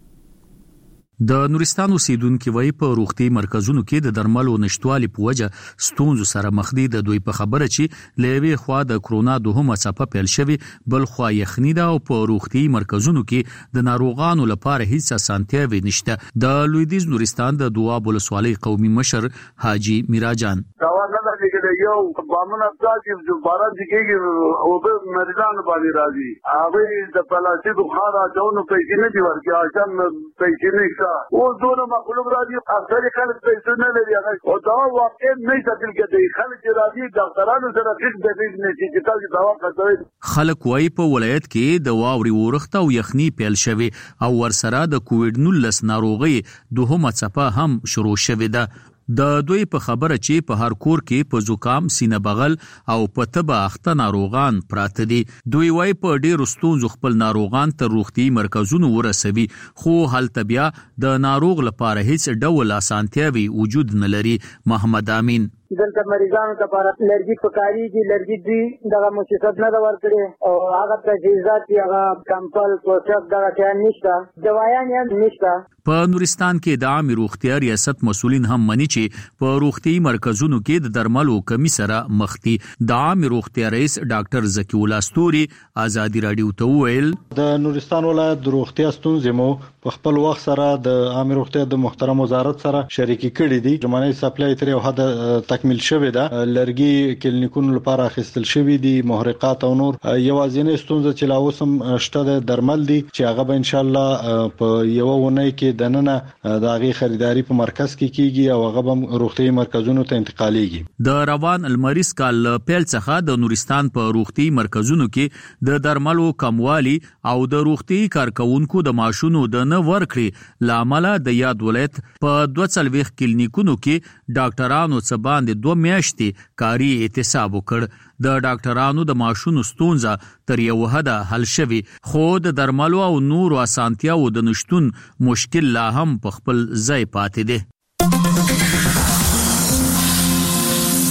د نورستان اوسیدونکو وای په روغتي مرکزونو کې د درملو نشټوالي په وجه ستونزو سره مخ دي. د دوی په خبره چې لوي خوا د کرونا دوهمه څپه پیل شوی، بل خوا یخنی دا او په روغتي مرکزونو کې د ناروغانو لپاره هیڅ اسانتیاوي نشته. د لویدیز نورستان د دواب ولسوالۍ قومي مشر حاجی میراجان دا نه ده چې یو قانون افغاني چې باران کېږي او به مریضان باندې راځي هغه د پلاستیک خارا ځونو پیسې نه دی ورکړي اجازه پیسې نه او دونه مخلوق راځي اکثر خلک پیسې نه لري او دا واقع نه ځکه چې خلک راځي ډاکټرانو سره هیڅ د دې نه چې تاسو دوا کوي. خلک وايي په ولایت کې د واوري ورخته او یخني پیل شوی او ورسره د کووډ نولس ناروغي دوهمه څپه هم شروع شوې ده. د دوی په خبره چې په هر کور کې په زکام، سینه بغل او په تبه اخته ناروغان پراته دي. دوی وايي په ډېر ستونزو خپل ناروغان تر روغتي مرکزونو ورسوي، خو هلته بیا د ناروغ لپاره هیڅ ډول اسانتیاوي وجود نه لري. محمد امین دلته مریضانو لپاره لرګي پکاريږي، لرګي دی دغه مؤسسات نه دا ورکړي او هغه تجهیزات هغه کمپل کوڅه دغه ځای نشته، دوايان یې نشته. په نورستان کې د عام روغتیا ریاست مسولین هم مني چې په روغتي مرکزونو کې د درملو کمی سره مخ دي. د عام روغتیا رئیس ډاکټر زکی الله ستوري ازادي راډیو ته ویل د نورستان ولایت د روغتیا ستونزې مو په خپل وخت سره د عام روغتیا د محترم وزارت سره شریکي کړې دي. جمعنی سپلای تر یو حد تکمیل شوی ده. لرګي کلینیکونو لپاره اخیستل شوی دي، محرقات او نور یوازینې ستونزه چې لا اوسم شته د درمل دي چې هغه به ان شاء الله په یو ونه کې د نن د هغه خریداري په مرکز کې کیږي او هغه به روغتي مرکزونو ته انتقالېږي. د روان المریض کال پیل څخه د نورستان په روغتي مرکزونو کې د درملو کموالي او د روغتي کارکونکو د معاشونو د نه ورکړي لامل د یاد ولایت په دوه څلويخ کلینیکونو کې ډاکټرانو څخه باندې دوه میاشتې کاري احتساب وکړ. د ډاکټرانو د معاشونو ستونزه تر یو حده حل شوی، خو د درملو او نورو اسانتیاو د نشټون مشکل لا هم په خپل ځای پاتې دی.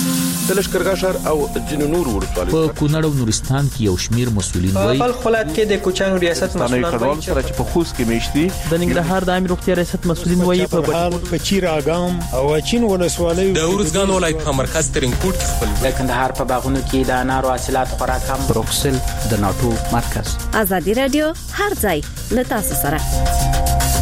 د لشکرګاشر او جنو نور ولسوالۍ په کونړ او نورستان کې یو شمیر مسولین وایي په بلخ ولایت کې د کوچانو ریاست مسولان وایي چې په خوست کې میشتي د ننګرهار د عامه روغتیا ریاست مسولین وایي په په چیراګام او چین ولسوالۍ د ورزګان ولایت په مرکز ترینکوټ کې خپل د کندهار په باغونو کې د انارو حاصلات خورا کم. بروکسل د ناتو مرکز. ازادي رادیو هر ځای له تاسو سره.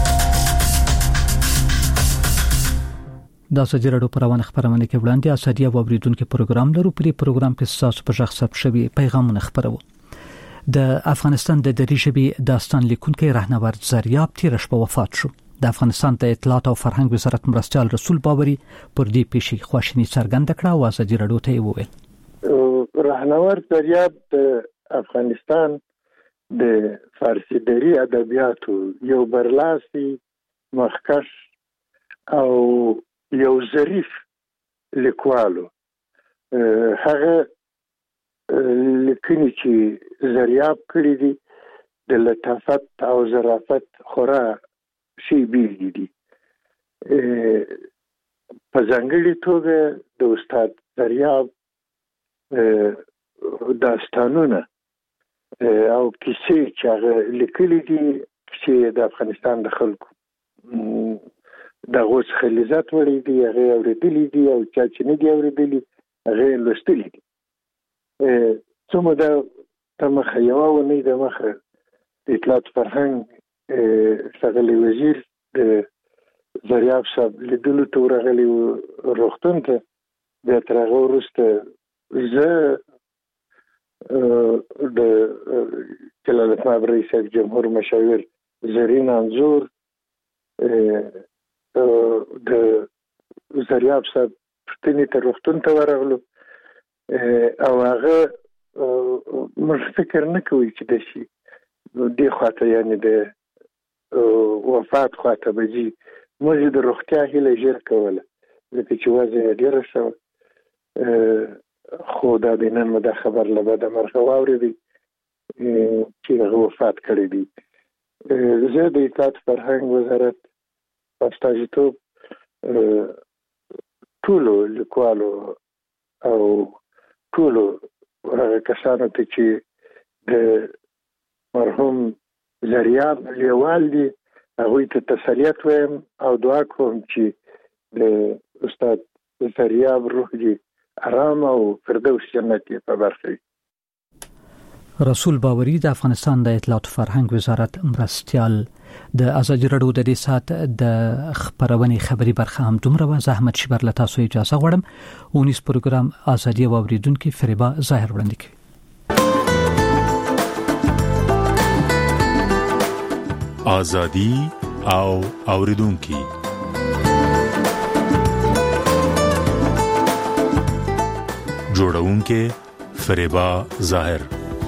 د ازادي رادیو پروانه خبرونه کې وړاندې ازادي او اوریدونکو پروګرام لرو. په پروګرام کې تاسو په ځخ سب شوي پیغامونه خبرو. د افغانستان د دری ژبې داستان لیکونکي راهنورد زریاب تیر شپه وفات شو. د افغانستان د اطلاعات او فرهنګ وزارت مرستيال رسول باوري پر دې پیښې خواشینی څرګنده کړه او ازادي رادیو ته وویل راهنورد زریاب د افغانستان د فارسی دری ادبیاتو یو برلاسي مخکش او یو ظریف لیکوالو. هغه لیکنې چې زریاب کړی دي د لطافت او ظرافت خورا شی بیلګې دي. په ځانګړي توګه د استاد زریاب داستانونه او کیسې چې هغه لیکلي دي چې د افغانستان د خلکو د غوښ خلیزات وړي دي هغه اوریدلي دي او چې نه دي اوریدلي هغه لوستلي دي. څومره د تمخ یو او نه د مخه د اطلاعات فرهنګ څنګه وزیر د زریاب صاحب لیدلو ته ورغلی روغتون ته د ترغه ورسته زه د جلالت مآب رئیس جمهور مشاور زرین انزور د زریاب صاحب پښتني ته روغتون ته ورغلو او هغه موږ فکر نه کوي چې د شي د خاطر یعنی د وفات خاطر بجي موږ د روغتیا هیله ژر کوله ځکه چې وضع ډیره شو خو دا د نن مده خبر له بعد مرغه واورېدی چې هغه وفات کړی دی. زه د اطلاعات فرهنګ وزارت پاستاجیتوب ټولو لیکوالو او ټولو هغه کسانو ته چې د مرحوم زریاب لیوال دي هغوی ته تسلیت وایم او دعا کوم چې د استاد زریاب روح دي آرام او فردوس جنت یې په برخه وي. رسول باوري د افغانستان د اطلاعات فرهنګ وزارت مرستيال د ازادي رادیو د دې سات د خبرونې خبري برخه هم دومره و. زحمت شبر له تاسو اجازه غواړم. اونیس پروګرام ازادي او اوریدونکو فریبا ظاهر وړاندې کوي. ازادي او اوریدونکو جوړونکو فریبا ظاهر.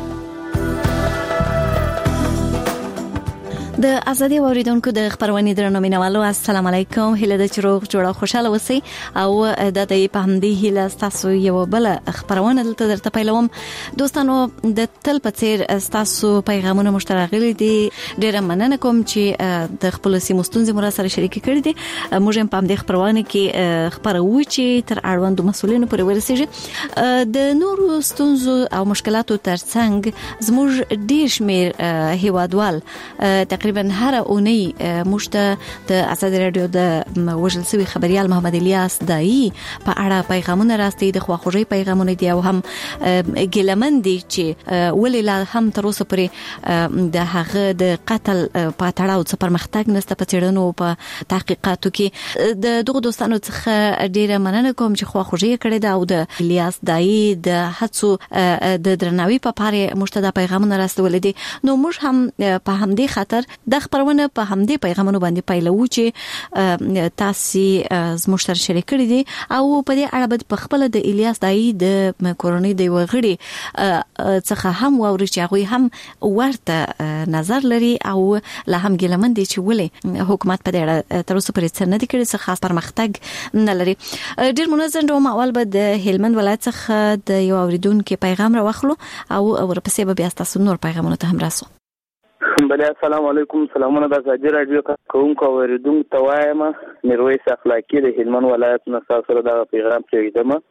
د ازادي اوریدونکو د خبرونې درنومینوالو السلام علیکم. هله د چروغ جوړه خوشاله اوسئ او د دې په همدې هله تاسو یو بل خبرونه دلته درته پیلوم. دوستانو د تل په څیر تاسو پیغامونه مشترک دي. ډیره مننه کوم چې د خپل سیمو ستونزې مو سره شریک کړي دي. موږ هم په همدې خبرونه کې خبرو چې تر اړوندو مسولینو پورې ورسیږي. د نورو ستونزو او مشکلاتو ترڅنګ زموږ ډیر شمیر هیوادوال تقریبا هر اونۍ موږ د ازادي رادیو د وژل سوي خبريال محمد الیاس دای په اړه پیغامونه راستي د خواخوږي پیغامونه دي او هم ګلمن دي چې ولې لا هم تر اوسه پرې د هغه د قتل په تړاو څه پرمختګ نشته په چیرنو په تحقیقاتو کې. د دغه دوستانو څخه ډیره مننه کوم چې خواخوږي کړې ده او د الیاس دای د هڅو د درناوي په پاره مشتدا پیغامونه راستول دي. نو موږ هم په همدې خاطر د خبرونه په همدې پیغامونو باندې پیلو چې تاسو زموږ سره شریک کړی دي او په دې اړه به په خپل د الیاس دای د کورونی د وغړي څخه هم ووري چې هغه هم ورته نظر لري او لا هم ګلمن دي چې ولې حکومت په دې اړه تر اوسه پرې څه نه دي کړی څه خاص پرمختګ نه لري. ډیر منظم ډول اول به د هلمند ولایت څخه د یو اوریدونکو پیغام راوخلو او ورپسې به بیا تاسو نور پیغامونه ته هم راسو. بله السلام علیکم. سلامونه د ازادي رادیو کوونکو اوریدونکو ته وایم. میرویس اخلاقی د هلمند ولایت نه تاسو سره دا پیغام پرېږدم.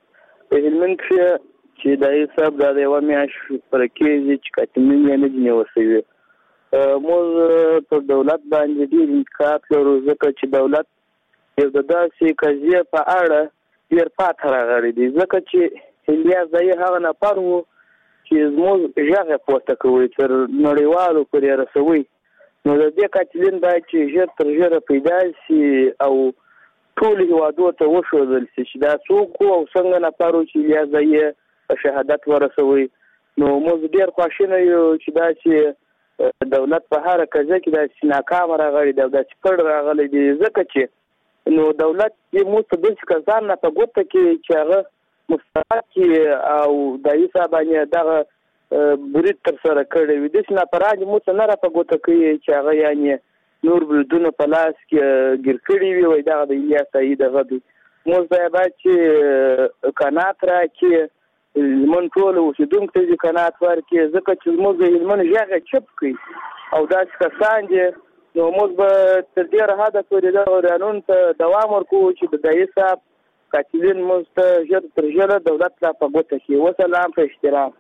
په هلمند کې چې د حساب د یو میاشت پر کې چې کاتمین یې نه دی وسوي موږ په دولت باندې ډیر انتقاد لرو ځکه چې دولت یو د داسې قضیه په اړه ډیر پاتې راغلی دی ځکه چې الیاس دای هغه نه پرو چې زموږ ژغه پورته کوي تر نړیوالو پورې رسوي نو د دې قاتلین باید چې ژر تر ژره پیدا شي او ټول هیوادو ته وښودل شي چې دا څوک او څنګه نه پرو چې الیاس دای په شهادت ورسوي نو موږ ډیر خوشاله یو چې دا چې دولت په هر کزه کې د ناکام راغلي د داسې پړ راغلي دي ځکه چې نو دولت یې مو ته د ځکان نه په ګوته کې چې هغه مستحق او د حساب باندې دغه برید تر سره کړی وي د سنا پراج مو څه نه را په ګوته کې چې هغه یعنی نور بلدونه په لاس کې ګیر کړی وي وای دغه د الیاس دای دغه مو ځای باید چې قناعت را کې من ټول اوسیدونکو ته قناعت ورکړي ځکه چې موږ د هلمند ژغه چپ کړي او دا کسان دي نو موږ به تر ډیره حده پورې د قانون ته دوام ورکوو چې د دای صاحب قاتلین موږ ته ژر تر ژره دولت لا په ګوته کې وسلام په احترام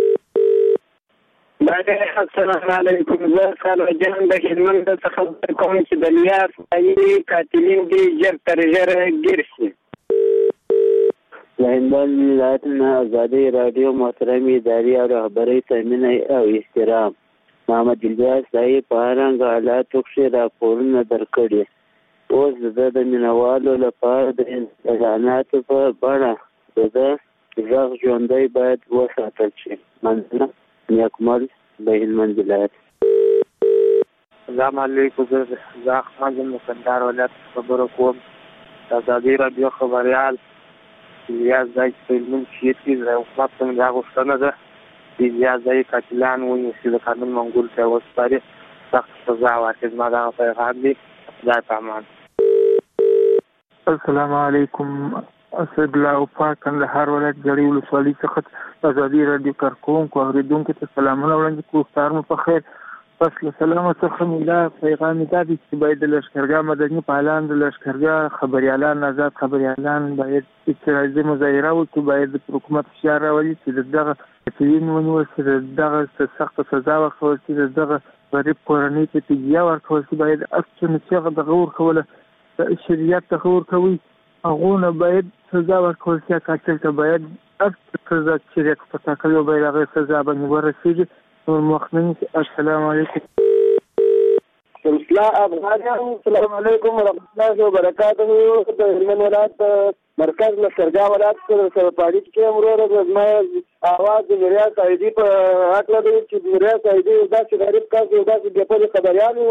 السلام علیکم زه سلام جان د هلمند څخه کوم چې د الیاس دای قاتلین دي ژر تر ژره ګیر شي هلمند ولایتنا ازادي رادیو محترم اداري او رهبري تامین او احترام محمد الیاس دای په هرنګ حالاتو کې راپورونه درکړي اوس د مینوالو لپاره د اعلاناتو په بڼه د ژغ ژوندی باید وساتل شي مننه نیکمل د هلمند ولایت السلام علیکم زه احمد مقدار ولایت خبرو کوم د ازادي رادیو خبريال الیاس دای په هلمند کې چې د حکومت څنګه غوښتنه ده چې الیاس دای قاتلان ونیسي د قانون منګول ته وسپاري سخت سزا ورکړي ما دا پیغام دی خدای پامان السلام علیکم اسد الله پاک کندهار ولایت جړی ولسوالۍ څخه ازادي رادیو کارکونکو اوریدونکو ته سلامونه وړاندې کوم ستار مو په خیر پس له سلام څخه ملا پیغام دا دی چې باید د لشکرګاه مدني فعالان د لشکرګاه خبريالان آزاد خبريالان باید اعتراضي مظاهره وکړي باید د حکومت فشار راولي چې دغه تدوین ونیول چې دغه سخت سزا ورکول چې دغه غریب کورنۍ ته تجزیه ورکول چې باید اصل چې دغه ورکول شریعت ته ورکوي هغه نه باید سزا ورکول چې قاتل ته باید اصل سزا چې په تاکلو باید هغه سزا باندې ورسیږي مخنن السلام علیکم السلام افغانان السلام علیکم ورحمۃ اللہ وبرکاتہ د هلمند ولایت مرکز لشکرګاه ولایت سره پاریټ کې امروز ما आवाज د ریاست ایدی په اټل دی چې ریاست ایدی داسې غریب کس یو داسې د په خبريالو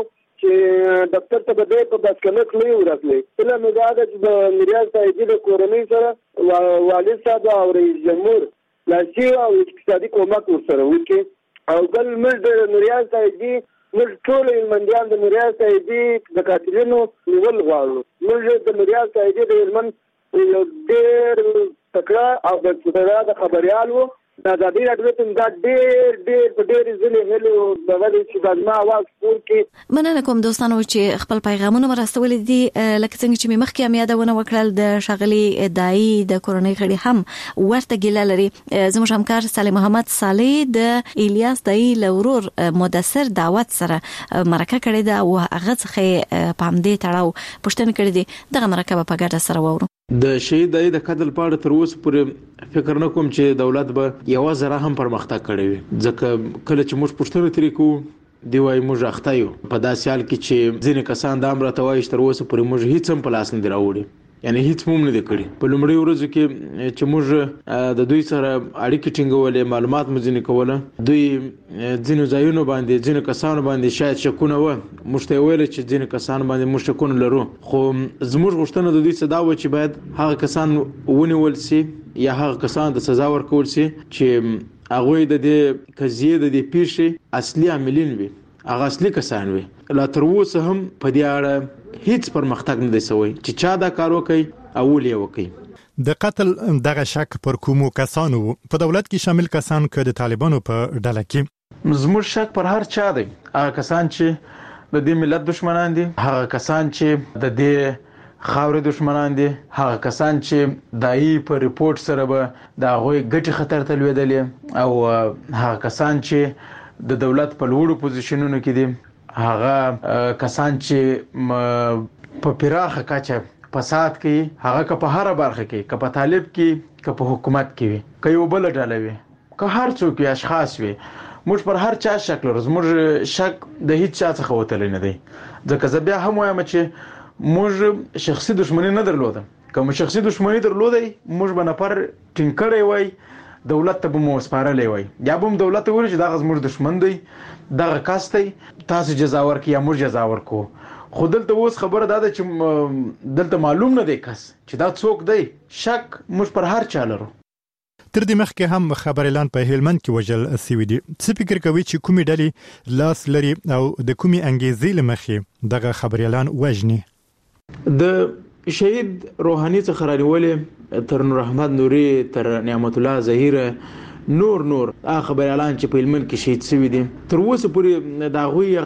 چې دفتر ته به په داس کلک نه ورسلې کله مې دا د ریاست ایدی د کورنۍ سره والد صاحب او رئیس جمهور لاسي او اقتصادي کومک ورسره وکړي او بل موږ د ریاست ایدی موږ ټول هلمندیان د ریاست ایدی د قاتلینو نیول غواړو موږ د ریاست ایدی د هلمند یو ډېر تکړه او د خبريالو د ازادي رادیو ته دا ډېر ډېر په ډېر ځلې هلو دغه چې د ما आवाज پور کې مننه کوم دوستانو چې خپل پیغامونه ورسولې دي لکه څنګه چې مخکې هم یادونه وکړل د شغلي دای د کورونی غړي هم ورته ګیله لري زموږ همکار صالح محمد صالح د الیاس دای لورور مدثر دعوت سره مرکه کړې ده او هغه څخه پام دې تړاو پښتنه کړې دي دغه مرکه په ګډه سره وورو د شهید دای د قتل پاړه تر اوسه پورې فکر نه کوم چې دولت به یو ذره هم پرمختګ کړی وي ځکه کله چې موږ پښتنه طریقو دی وای موږ اختایو په داسې حال کې چې ځینې کسان د امر ته وایي تر اوسه پورې موږ هیڅ هم په لاس نه دراوړي یعنی هیڅ موږ نه کړی په لومړي ورځو کې چې موږ د دوی سره اړیکې ټینګولې معلومات مو ځینې کوله دوی ځینې ځایونو باندې ځینې کسانو باندې شاید شکونه و موږ ته ویل چې ځینې کسان باندې موږ شکونه لرو خو زموږ غوښتنه د دوی څخه دا و چې باید هغه کسان ونیول شي یا هغه کسان د سزا ورکول شي چې هغه د دې قضیې د دې پیښې اصلي عاملین وي هغه اصلي کسان وي لا تر اوسه هم په دې اړه هیڅ پرمختګ نه دی شوی چې چا دا کار وکړي او ولې وکړي د قتل دغه شک پر کومو کسانو په دولت کې شامل کسان که د طالبانو په ډله کې زموږ شک پر هر چا دی هغه کسان چې د دې ملت دشمنان دي هغه کسان چې د دې خاورې دشمنان دي، هغه کسان چې دایي په ریپورت سره به د هغوی ګټې خطر ته لوېدلې، او هغه کسان چې د دولت په لوړو پوزیشنونو کې دي، هغه کسان چې په پراخه کچه فساد کوي، هغه که په هره برخه کې، که په طالب کې، که په حکومت کې وي، که یو بله ډله وي، که هر څوک وي، اشخاص وي، موږ پر هر چا شک لرو. زموږ شک د هیڅ چا څخه وتلی نه دی. ځکه زه بیا هم وایم چې موږ شخصي دشمنی نه درلوده. که مو شخصي دشمنی درلودی، موږ به نفر ټینګ کړی وای، دولت ته به مو سپارلی وای، یا به هم دولت ته ویل چې دغه زموږ دشمن دی، دغه کس دی، تاسو جزا ورکړئ یا موږ جزا ورکړو. خو دلته اوس خبره دا ده چې دلته معلوم نه دی کس چې دا څوک دی. شک موږ پر هر چا لرو. تر دې مخکې هم خبريالان په هلمند کې وژل سوي دي. څه فکر کوي چې کومې ډلې لاس لري او د کومې انګیزې له مخې دغه خبريالان وژني؟ د شهید روحاني څخه رانیولې تر نور احمد نوري، تر نعمت الله ظهیر، نور نور هغه خبريالان چې په هلمند کې شهید سوي دي، تر اوسه پورې د هغوی